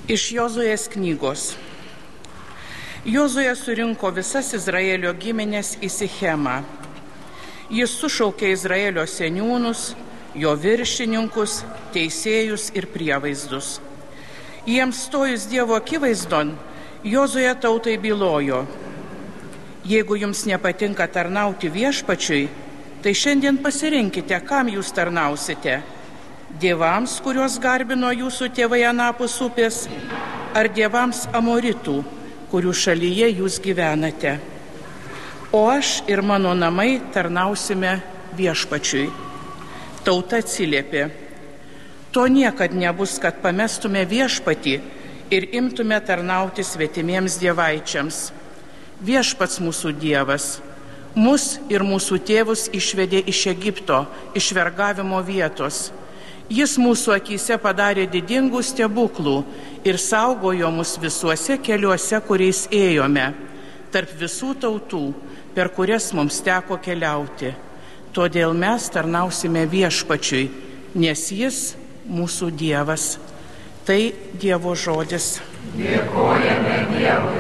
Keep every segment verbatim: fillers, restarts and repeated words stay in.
Iš Jozuės knygos. Jozuė surinko visas Izraelio giminės į Sichemą. Jis sušaukė Izraelio seniūnus, jo viršininkus, teisėjus ir prievaizdus. Jiems stojus Dievo akivaizdon, Jozuė tautai bylojo: jeigu jums nepatinka tarnauti viešpačiui, tai šiandien pasirinkite, kam jūs tarnausite. Dievams, kuriuos garbino jūsų tėvai anapus upės, ar dievams amoritų, kurių šalyje jūs gyvenate. O aš ir mano namai tarnausime viešpačiui. Tauta atsiliepė: to niekad nebus, kad pamestume viešpatį ir imtume tarnauti svetimiems dievaičiams. Viešpats mūsų Dievas mus ir mūsų tėvus išvedė iš Egipto, iš vergavimo vietos. Jis mūsų akyse padarė didingų stebuklų ir saugojo mus visuose keliuose, kuriais ėjome, tarp visų tautų, per kurias mums teko keliauti. Todėl mes tarnausime viešpačiui, nes jis mūsų Dievas. Tai Dievo žodis. Dėkojame Dievui.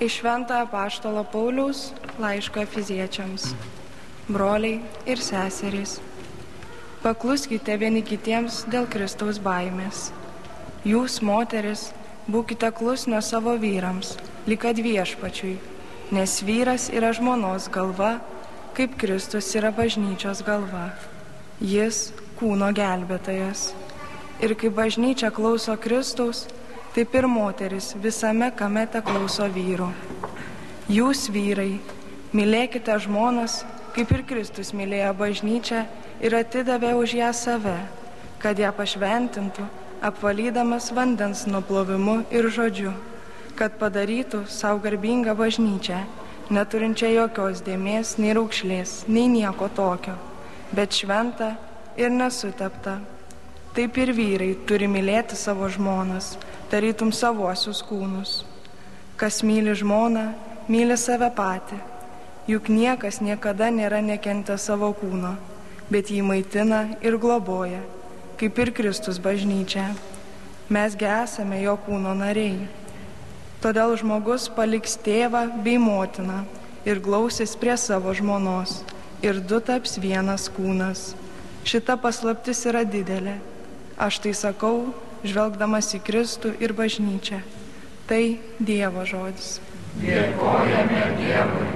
Iš Šventojo apaštalo Pauliaus laiško Efeziečiams. Broliai ir seserys, pakluskite vieni kitiems dėl Kristaus baimės. Jūs, moteris, būkite klusnios savo vyrams, lyg kad viešpačiui, nes vyras yra žmonos galva, kaip Kristus yra bažnyčios galva. Jis kūno gelbėtojas. Ir kaip bažnyčia klauso Kristaus, taip ir moteris visame kame te klauso vyrų. Jūs, vyrai, mylėkite žmonas, kaip ir Kristus mylėjo bažnyčią ir atidavė už ją save, kad ją pašventintų, apvalydamas vandens nuplovimu ir žodžiu, kad padarytų savo garbingą bažnyčią, neturinčią jokios dėmės, nei raukšlės, nei nieko tokio, bet šventą ir nesuteptą. Taip ir vyrai turi mylėti savo žmonas, tarytum savuosius kūnus. Kas myli žmoną, myli save patį, juk niekas niekada nėra nekentę savo kūno, bet jį maitina ir globoja, kaip ir Kristus bažnyčia. Mesgi esame jo kūno nariai. Todėl žmogus paliks tėvą bei motiną ir glausis prie savo žmonos, ir du taps vienas kūnas. Šita paslaptis yra didelė. Aš tai sakau, žvelgdamas į Kristų ir bažnyčią. Tai Dievo žodis. Dėkojame Dievui.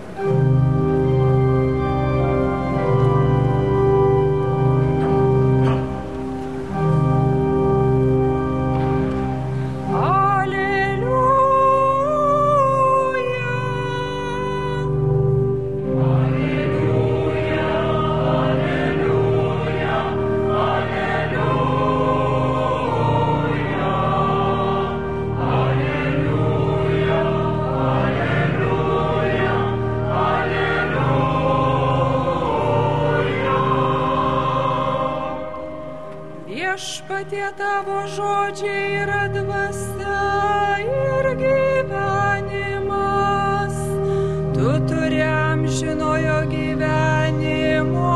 Viešpatie tavo žodžiai yra dvasia ir gyvenimas. Tu turi amžinojo gyvenimo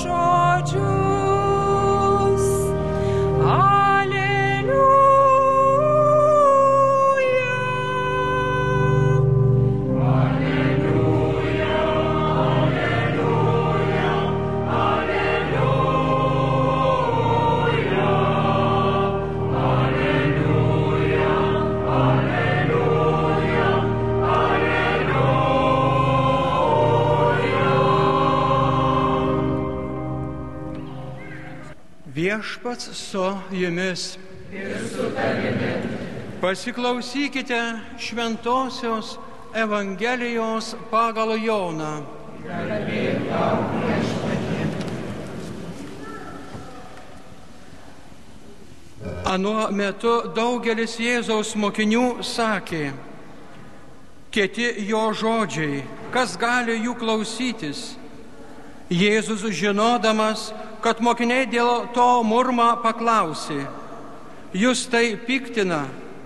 žodžius. Aleliuja. Aleliuja, aleliuja, Viešpats su jumis. Ir su tavimi. Pasiklausykite šventosios Evangelijos pagal Joną. Garbė tau, Viešpatie. Anuo metu daugelis Jėzaus mokinių sakė: Kieti jo žodžiai, kas gali jų klausytis? Jėzus, žinodamas, kad mokiniai dėl to murma, paklausė: Jūs tai piktina?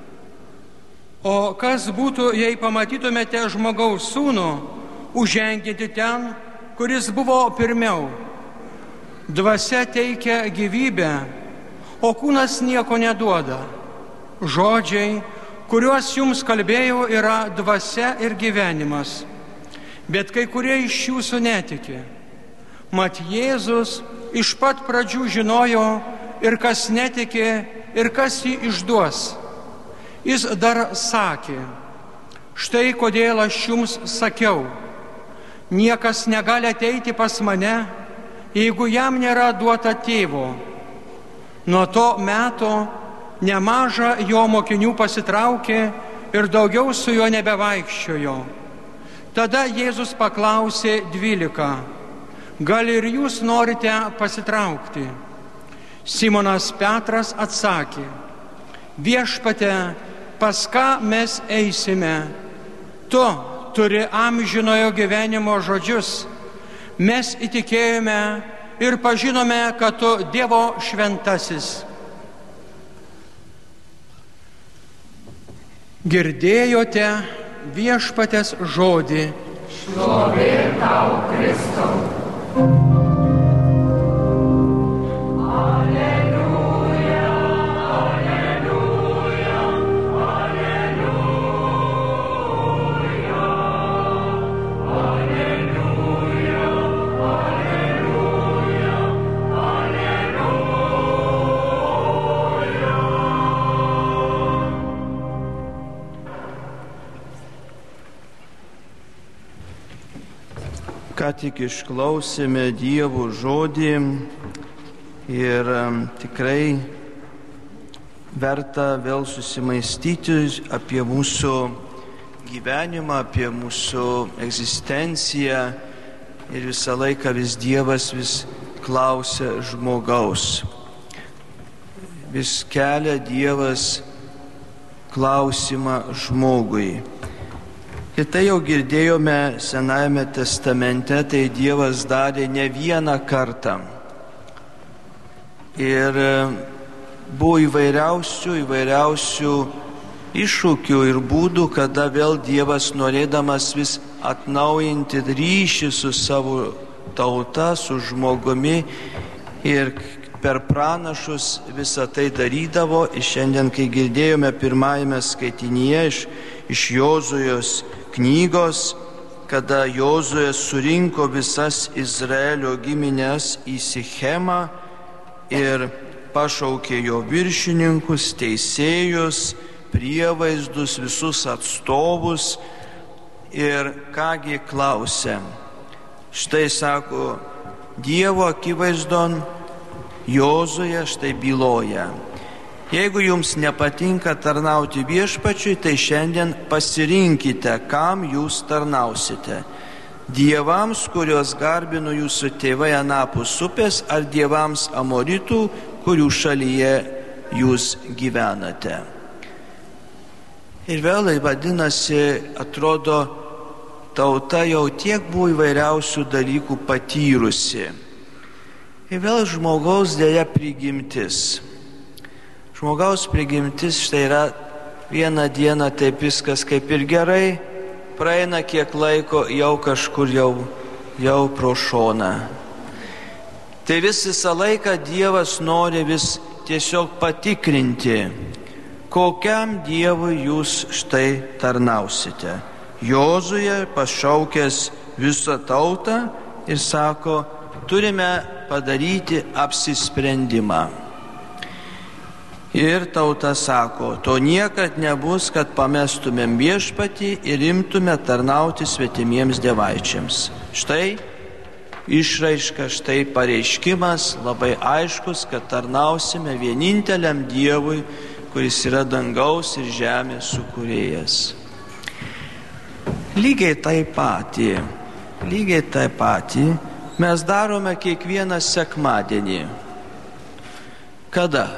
O kas būtų, jei pamatytumėte žmogaus sūnų užžengiantį ten, kuris buvo pirmiau? Dvasia teikia gyvybę, o kūnas nieko neduoda. Žodžiai, kuriuos jums kalbėjau, yra dvasia ir gyvenimas. Bet kai kurie iš jūsų netiki. Mat Jėzus iš pat pradžių žinojo ir kas netiki, ir kas jį išduos. Jis dar sakė: Štai kodėl aš jums sakiau, niekas negali ateiti pas mane, jeigu jam nėra duota tėvo. Nuo to meto nemaža jo mokinių pasitraukė ir daugiau su juo nebevaikščiojo. Tada Jėzus paklausė dvylika: Gal ir jūs norite pasitraukti? Simonas Petras atsakė: Viešpatie, pas ką mes eisime? Tu turi amžinojo gyvenimo žodžius. Mes įtikėjome ir pažinome, kad tu Dievo šventasis. Girdėjote Viešpatės žodį. Šlovė tau, Kristau. Aleliuja, aleliuja, aleliuja. Ką tik išklausėme Dievo žodį ir tikrai verta vėl susimaistyti apie mūsų gyvenimą, apie mūsų egzistenciją ir visą laiką vis Dievas vis klausia žmogaus. Vis kelia Dievas klausimą žmogui. Ir tai jau girdėjome Senajame testamente, tai Dievas darė ne vieną kartą. Ir buvo įvairiausių, įvairiausių iššūkių ir būdų, kada vėl Dievas norėdamas vis atnaujinti ryšį su savo tauta, su žmogumi ir per pranašus visą tai darydavo. Ir šiandien, kai girdėjome pirmajame skaitinyje iš, iš Jozujos knygos, kada Jozuė surinko visas Izraelio giminės į Sichemą ir pašaukė jo viršininkus, teisėjus, prievaizdus, visus atstovus ir kągi klausė. Štai sako, Dievo akivaizdon Jozuė štai byloja. Jeigu jums nepatinka tarnauti viešpačiui, tai šiandien pasirinkite, kam jūs tarnausite. Dievams, kuriuos garbino jūsų tėvai anapus upės, ar dievams amoritų, kurių šalyje jūs gyvenate. Ir vėl vadinasi, atrodo, tauta jau tiek buvo įvairiausių dalykų patyrusi. Ir vėl žmogaus dėja prigimtis. Žmogaus prigimtis štai yra vieną dieną taip viskas kaip ir gerai, praeina kiek laiko, jau kažkur jau, jau pro šoną. Tai vis visą laiką Dievas nori vis tiesiog patikrinti, kokiam Dievui jūs štai tarnausite. Jozuė pašaukęs visą tautą ir sako, turime padaryti apsisprendimą. Ir tauta sako, to niekad nebus, kad pamestumėm viešpatį ir imtume tarnauti svetimiems dievaičiams. Štai išraiška, štai pareiškimas labai aiškus, kad tarnausime vieninteliam Dievui, kuris yra dangaus ir žemės sukūrėjas. Lygiai taip patį, lygiai taip patį mes darome kiekvieną sekmadienį. Kada?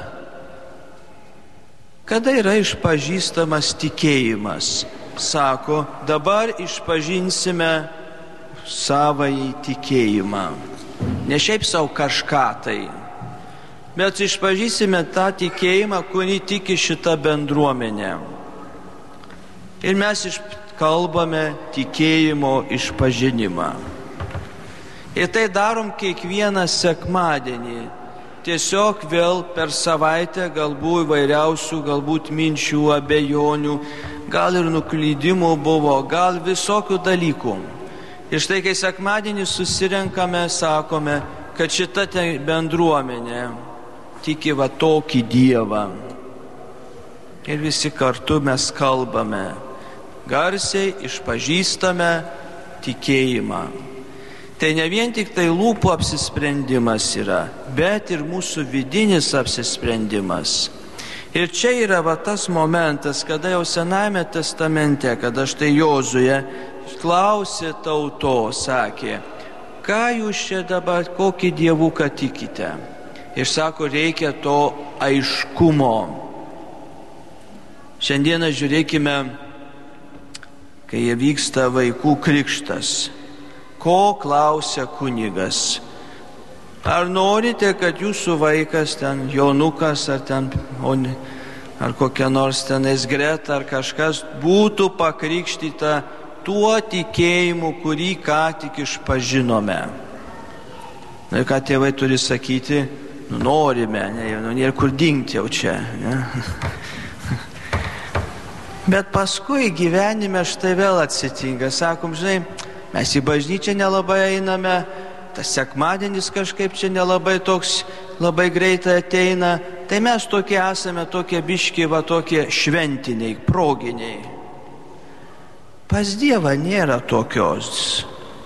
Kada yra išpažįstamas tikėjimas? Sako, dabar išpažinsime savąjį tikėjimą. Ne šiaip savo kažką tai, bet išpažįsime tą tikėjimą, kurį tiki šita bendruomenė. Ir mes kalbame tikėjimo išpažinimą. Ir tai darom kiekvieną sekmadienį. Tiesiog vėl per savaitę galbūt įvairiausių, galbūt minčių, abejonių, gal ir nuklydimų buvo, gal visokių dalykų. Ir štai, kai sekmadienį susirenkame, sakome, kad šita bendruomenė tiki va tokį Dievą. Ir visi kartu mes kalbame, garsiai išpažįstame tikėjimą. Tai ne vien tik tai lūpų apsisprendimas yra, bet ir mūsų vidinis apsisprendimas. Ir čia yra va tas momentas, kada jau Senajame testamente, kada štai Jozuė klausė tauto, sakė, ką jūs čia dabar, kokį dievuką tikite? Ir sako, reikia to aiškumo. Šiandieną žiūrėkime, kai vyksta vaikų krikštas. Ko klausia kunigas? Ar norite, kad jūsų vaikas ten Jonukas ar ten ar kokia nors tenais Greta ar kažkas būtų pakrikštyta tuo tikėjimu, kurį ką tik išpažinome? Ir ką tėvai turi sakyti? Nu, norime, ne, nu, nėra kur dingti jau čia. Ne? Bet paskui gyvenime štai vėl atsitinka. Sakom, žinai, mes į bažnyčią nelabai einame, tas sekmadienis kažkaip čia nelabai toks, labai greitai ateina, tai mes tokie esame, tokie biški, va tokie šventiniai, proginiai. Pas Dievą nėra tokios.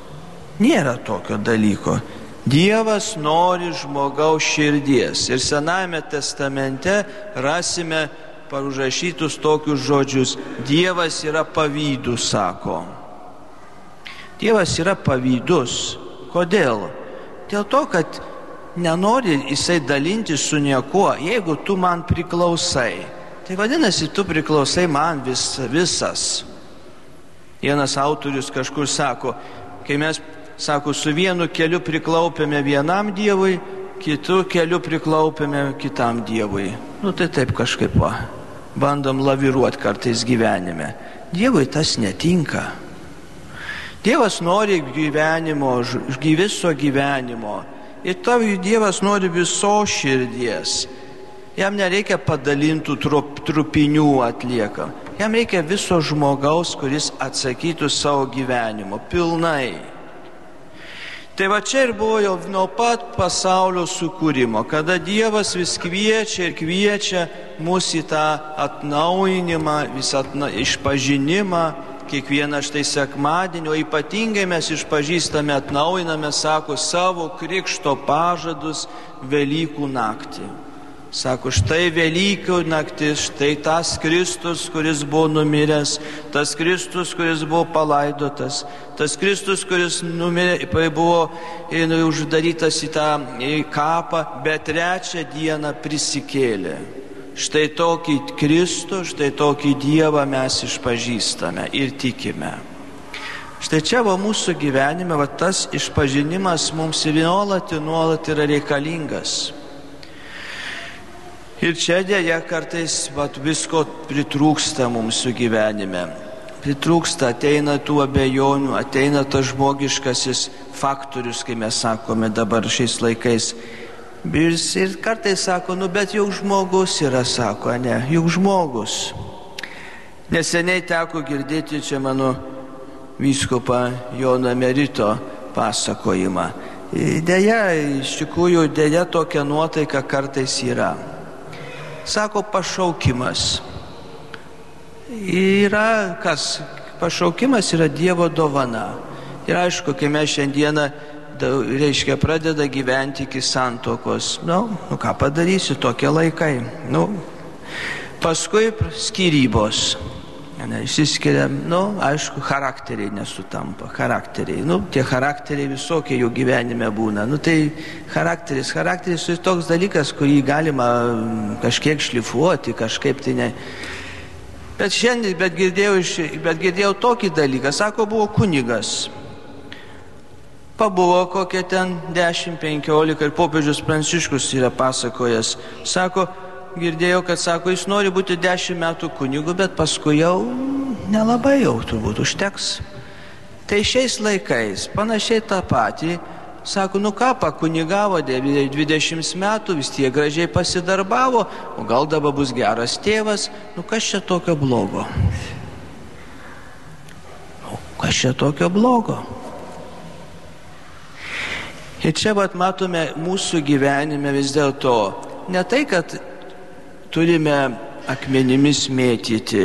Nėra tokio dalyko. Dievas nori žmogaus širdies. Ir Senajame testamente rasime užrašytus tokius žodžius. Dievas yra pavydus, sako. Dievas yra pavydus. Kodėl? Dėl to, kad nenori jisai dalinti su niekuo, jeigu tu man priklausai. Tai vadinasi, tu priklausai man vis, visas. Vienas autorius kažkur sako, kai mes, sako, su vienu keliu priklaupėme vienam Dievui, kitu keliu priklaupėme kitam Dievui. Nu tai taip kažkaip va, bandom laviruoti kartais gyvenime. Dievui tas netinka. Dievas nori gyvenimo, viso gyvenimo. Ir tavo Dievas nori visos širdies. Jam nereikia padalintų trup, trupinių atlieka. Jam reikia viso žmogaus, kuris atsakytų savo gyvenimo pilnai. Tai va čia ir buvo jau nuo pat pasaulio sukūrimo, kada Dievas vis kviečia ir kviečia mus į tą atnaujinimą, visą atna, išpažinimą, kiekvieną štai sekmadienį, o ypatingai mes išpažįstame, atnaujiname, sako, savo krikšto pažadus Velykų naktį. Sako, štai Velykų naktis, štai tas Kristus, kuris buvo numiręs, tas Kristus, kuris buvo palaidotas, tas Kristus, kuris numirė, buvo uždarytas į tą į kapą, bet trečią dieną prisikėlė. Štai tokį Kristų, štai tokį Dievą mes išpažįstame ir tikime. Štai čia va mūsų gyvenime, va tas išpažinimas mums nuolat ir nuolat yra reikalingas. Ir čia dėja kartais vat, visko pritrūksta mūsų gyvenime. Pritrūksta, ateina tų abejonių, ateina tas žmogiškasis faktorius, kai mes sakome dabar šiais laikais. Ir kartais sako, nu bet juk žmogus yra, sako, ne, juk žmogus. Neseniai teko girdėti čia mano vyskupą Jono Emerito pasakojimą. Dėja, iš tikrųjų, dėja tokia nuotaika kartais yra. Sako, pašaukimas. Yra kas? Pašaukimas yra Dievo dovana. Ir aišku, kai mes šiandieną, reiškia, pradeda gyventi iki santuokos. Nu, nu ką padarysi, tokie laikai. Nu, paskui skyrybos. Išsiskiria, nu, aišku, charakteriai nesutampa, charakteriai. Nu, tie charakteriai visokie jų gyvenime būna. Nu, tai charakteris, charakteris tai toks dalykas, kurį galima kažkiek šlifuoti, kažkaip tai ne. Bet šiandien, bet girdėjau, bet girdėjau tokį dalyką, sako, buvo kunigas. Pabuvo kokie ten dešimt penkiolika ir popiežius Pranciškus yra pasakojęs. Sako, girdėjau, kad sako, jis nori būti dešimt metų kunigu, bet paskui jau nelabai jau turbūt užteks. Tai šiais laikais panašiai tą patį, sako, nu ką, pakunigavo dvidešimt metų, vis tiek gražiai pasidarbavo, o gal dabar bus geras tėvas, nu kas čia tokio blogo? Nu, kas čia tokio blogo? Ir čia vat matome mūsų gyvenime vis dėlto, ne tai, kad turime akmenimis mėtyti,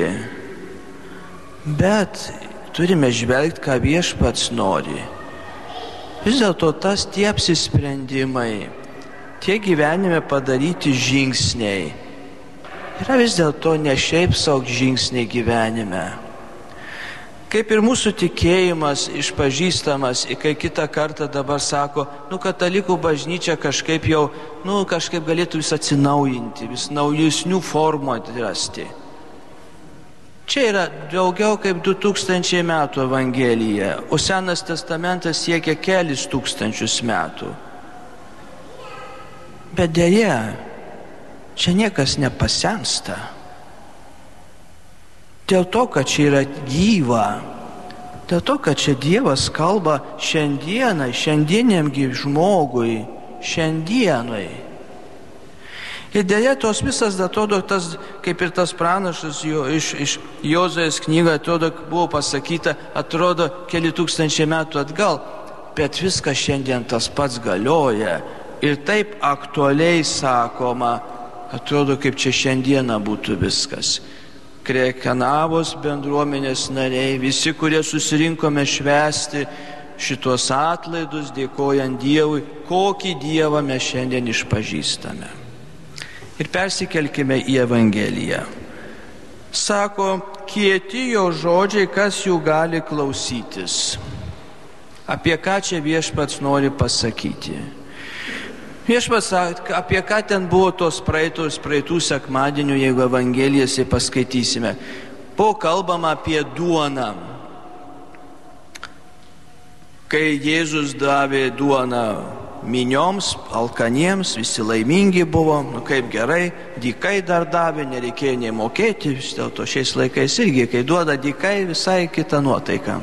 bet turime žvelgti, ką Viešpats nori. Vis dėlto tas tie apsisprendimai, tie gyvenime padaryti žingsniai, yra vis dėlto ne šiaip savo žingsniai gyvenime. Kaip ir mūsų tikėjimas išpažįstamas, kai kitą kartą dabar sako, nu katalikų bažnyčia kažkaip jau, nu kažkaip galėtų vis atsinaujinti, vis naujesnių formų atrasti. Čia yra daugiau kaip du tūkstančiai metų Evangelija, o Senas testamentas siekia kelis tūkstančius metų. Bet dėja, čia niekas nepasensta. Dėl to, kad čia yra gyva, dėl to, kad čia Dievas kalba šiandieną, šiandieniam žmogui, šiandienai. Ir dėja tos visas, atrodo, tas, kaip ir tas pranašas jo, iš, iš Jozuės knygą, atrodo, buvo pasakyta, atrodo, keli tūkstančiai metų atgal, bet viskas šiandien tas pats galioja. Ir taip aktualiai sakoma, atrodo, kaip čia šiandieną būtų viskas. Krekenavos bendruomenės nariai, visi, kurie susirinkome švęsti šitos atlaidus, dėkojant Dievui, kokį Dievą mes šiandien išpažįstame. Ir persikelkime į Evangeliją. Sako, kieti jo žodžiai, kas jų gali klausytis. Apie ką čia viešpats nori pasakyti? Viešpats, apie ką ten buvo tos praeitos, praeitų sekmadienių, jeigu Evangelijas paskaitysime. Buvo kalbama apie duoną. Kai Jėzus davė duoną minioms, alkaniems, visi laimingi buvo, nu kaip gerai, dykai dar davė, nereikėjo nei mokėti, vis dėlto šiais laikais irgi, kai duoda dykai, visai kita nuotaika.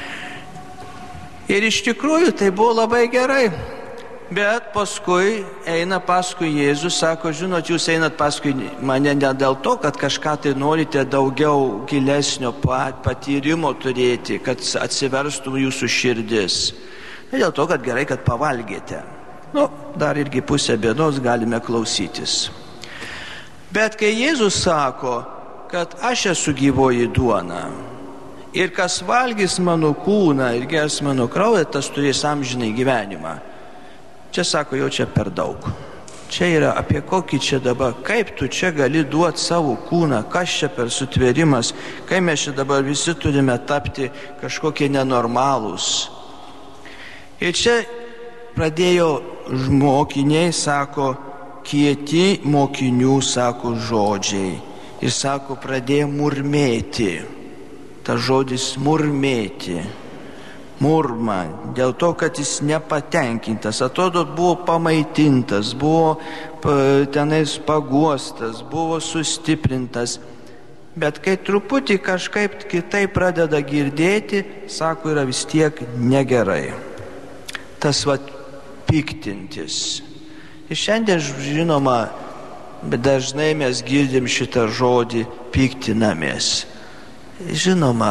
Ir iš tikrųjų tai buvo labai gerai. Bet paskui eina paskui Jėzus, sako, žinot, jūs einat paskui mane ne dėl to, kad kažką tai norite daugiau gilesnio patyrimo turėti, kad atsiverstų jūsų širdis. Ne dėl to, kad gerai, kad pavalgėte. Nu, dar irgi pusę bėdos galime klausytis. Bet kai Jėzus sako, kad aš esu gyvoji duona ir kas valgys mano kūną ir gers mano kraują, tas turės amžinai gyvenimą. Čia sako, jau čia per daug. Čia yra apie kokį čia dabar, kaip tu čia gali duoti savo kūną, kas čia per sutvėrimas, kai mes čia dabar visi turime tapti kažkokie nenormalūs. Ir čia pradėjo mokiniai, sako, kieti mokinių, sako, žodžiai. Ir sako, pradėjo murmėti. Ta žodis murmėti. Murma, dėl to, kad jis nepatenkintas, atrodo, buvo pamaitintas, buvo tenais paguostas, buvo sustiprintas, bet kai truputį kažkaip kitaip pradeda girdėti, sako, yra vis tiek negerai. Tas va piktintis. Ir šiandien, žinoma, bet dažnai mes girdim šitą žodį piktinamės. Žinoma,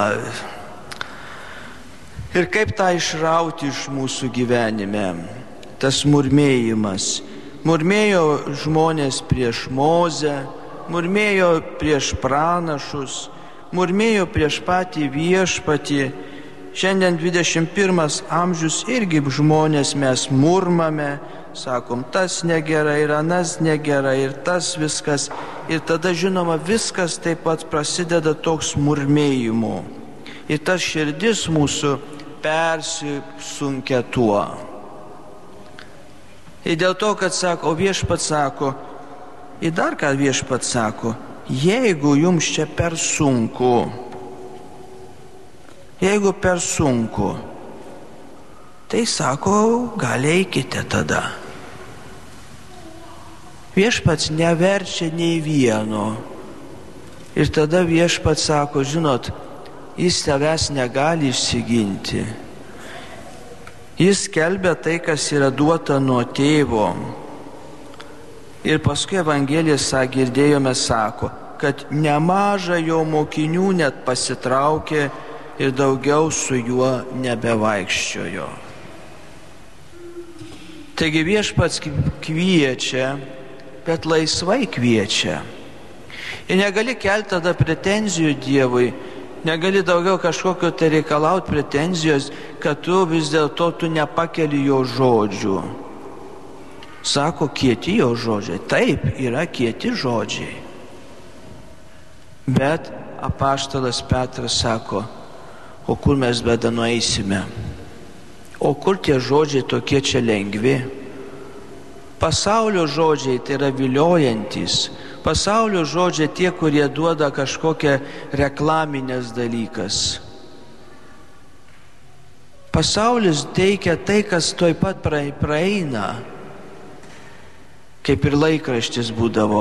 ir kaip tą išrauti iš mūsų gyvenime, tas murmėjimas. Murmėjo žmonės prieš Mozę, murmėjo prieš pranašus, murmėjo prieš patį viešpatį. Šiandien dvidešimt pirmas amžius irgi žmonės mes murmame, sakom, tas negerai ir anas negerai ir tas viskas. Ir tada, žinoma, viskas taip pat prasideda toks murmėjimu. Ir tas širdis mūsų persisunkia tuo. Ir dėl to, kad sako, o viešpats sako, ir dar ką viešpats sako, jeigu jums čia per sunku, jeigu per sunku, tai sako, gal eikite tada. Viešpats neverčia nei vieno. Ir tada viešpats sako, žinot, jis tavęs negali išsiginti. Jis skelbia tai, kas yra duota nuo tėvo. Ir paskui Evangelijas girdėjome sako, kad nemaža jo mokinių net pasitraukė ir daugiau su juo nebevaikščiojo. Taigi viešpats kviečia, bet laisvai kviečia. Ir negali kelti tada pretenzijų Dievui, negali daugiau kažkokio tai reikalauti pretenzijos, kad tu vis dėlto tu nepakeli jo žodžių. Sako, kieti jo žodžiai. Taip, yra kieti žodžiai. Bet apaštalas Petras sako, o kur mes beda nueisime? O kur tie žodžiai tokie čia lengvi? Pasaulio žodžiai tai yra viliojantis. Pasaulio žodžiai tie, kurie duoda kažkokią reklaminės dalykas. Pasaulis teikia tai, kas tuoj pat praeina. Kaip ir laikraštis būdavo.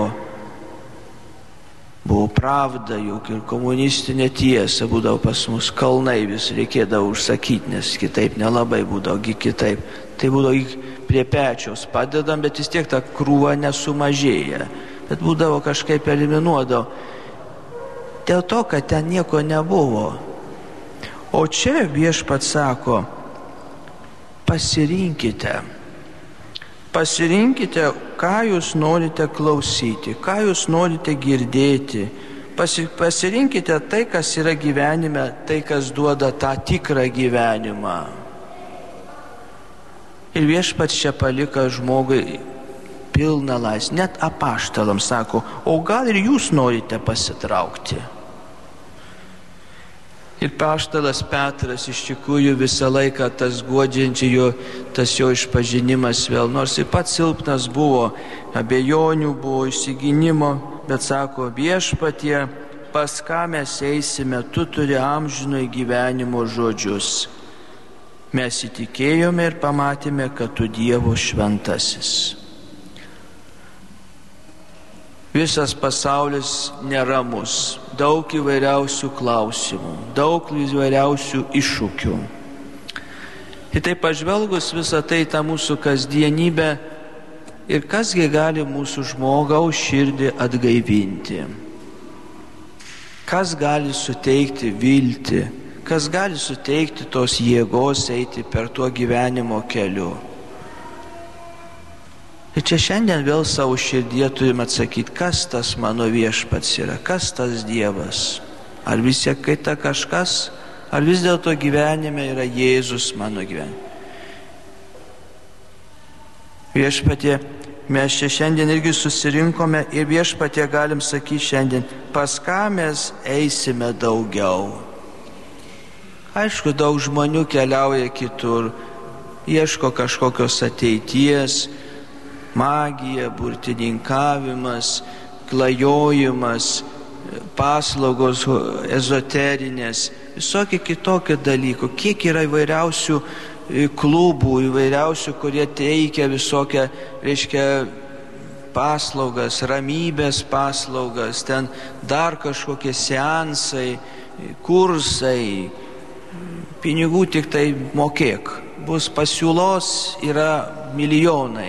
Buvo Pravda, juk ir komunistinė tiesa būdavo pas mus, kalnai vis reikėdavo užsakyti, nes kitaip nelabai būdavo, kitaip. Tai būdavo prie pečiaus padedam, bet vis tiek ta krūva nesumažėja. Bet būdavo kažkaip eliminuodavo. Dėl to, kad ten nieko nebuvo. O čia viešpats sako, pasirinkite. Pasirinkite, ką jūs norite klausyti, ką jūs norite girdėti. Pasi, pasirinkite tai, kas yra gyvenime, tai, kas duoda tą tikrą gyvenimą. Ir viešpats čia palika žmogui pilną laisvę. Net apaštalams sako, o gal ir jūs norite pasitraukti? Ir apaštalas Petras iš tikrųjų visą laiką tas guodžiančiai jo, tas jo išpažinimas vėl, nors ir pats silpnas buvo, abejonių buvo, išsigynimo, bet sako, viešpatie, pas ką mes eisime, tu turi amžino gyvenimo žodžius. Mes įtikėjome ir pamatėme, kad tu Dievo šventasis. Visas pasaulis neramus, daug įvairiausių klausimų, daug įvairiausių iššūkių. Ir taip pažvelgus visą tai tą mūsų kasdienybę ir kasgi gali mūsų žmogaus širdį atgaivinti. Kas gali suteikti viltį, kas gali suteikti tos jėgos eiti per tuo gyvenimo keliu. Ir čia šiandien vėl savo širdie turime atsakyti, kas tas mano viešpats yra, kas tas Dievas. Ar vis tiek kita kažkas, ar vis dėlto gyvenime yra Jėzus mano gyvenime. Viešpatie, mes čia šiandien irgi susirinkome ir viešpatie galim sakyti šiandien, pas ką mes eisime daugiau. Aišku, daug žmonių keliauja kitur, ieško kažkokios ateities, magija, burtininkavimas, klajojimas, paslaugos ezoterinės, visokie kitokie dalykų. Kiek yra įvairiausių klubų, įvairiausių, kurie teikia visokią, reiškia, paslaugas, ramybės paslaugas, ten dar kažkokie seansai, kursai, pinigų tik tai mokėk. Bus pasiūlos, yra milijonai.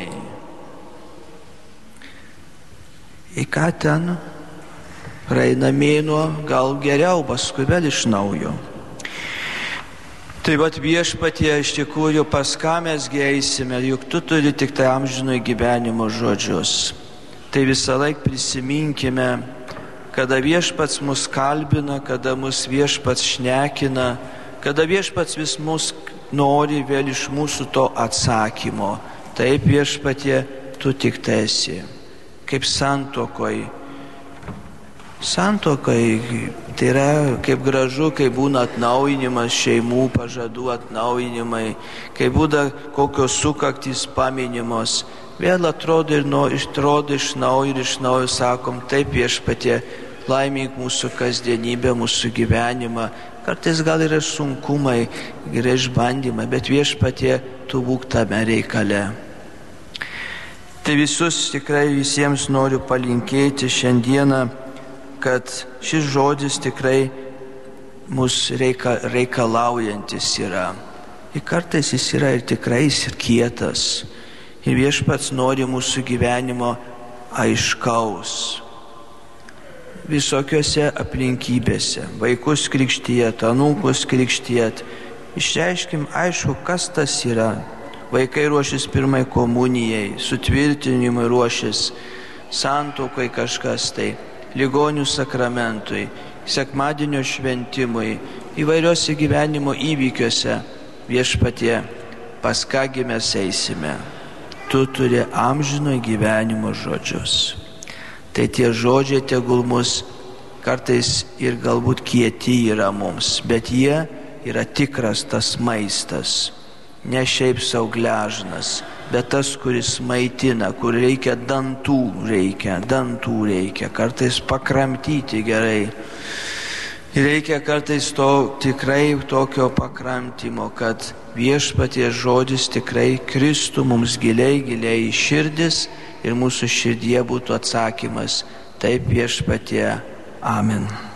Į ką ten? Praeina mėnuo, gal geriau, paskui vėl iš naujo. Tai vat viešpatie, iš tikrųjų, pas ką mes eisime, juk tu turi tik tai amžino gyvenimo žodžius. Tai visą laiką prisiminkime, kada viešpats mus kalbina, kada mus viešpats šnekina, kada viešpats vis mus nori vėl iš mūsų to atsakymo. Taip viešpatie, tu tik tai esi. Kaip santuokoj. Santuokoj tai yra kaip gražu, kai būna atnaujinimas šeimų, pažadų atnaujinimai, kai būna kokios sukaktys paminimos. Vėl atrodo ir no, atrodo iš naujo ir iš naujo sakom, taip viešpatie, laimink mūsų kasdienybę, mūsų gyvenimą. Kartais gal yra sunkumai, yra išbandymai, bet viešpatie, tu būk tame reikale. Tai visus tikrai visiems noriu palinkėti šiandieną, kad šis žodis tikrai mus reika, reikalaujantis yra. Ir kartais jis yra ir tikrai ir kietas. Ir viešpats nori mūsų gyvenimo aiškaus. Visokiose aplinkybėse. Vaikus krikštijat, anūkus krikštijat. Išreiškim aišku, kas tas yra. Vaikai ruošis pirmai komunijai, sutvirtinimui ruošis, santuokai kažkas tai, ligonių sakramentui, sekmadienio šventimui, įvairiuose gyvenimo įvykiuose. Viešpatie, pas kągi mes eisime. Tu turi amžino gyvenimo žodžius. Tai tie žodžiai tegul mus kartais ir galbūt kieti yra mums, bet jie yra tikras tas maistas. Ne šiaip sau gležnas, bet tas, kuris maitina, kur reikia dantų, reikia, dantų reikia, kartais pakramtyti gerai. Reikia kartais to tikrai tokio pakramtimo, kad viešpaties žodis tikrai kristų mums giliai, giliai į širdis ir mūsų širdie būtų atsakymas, taip viešpatie, amen.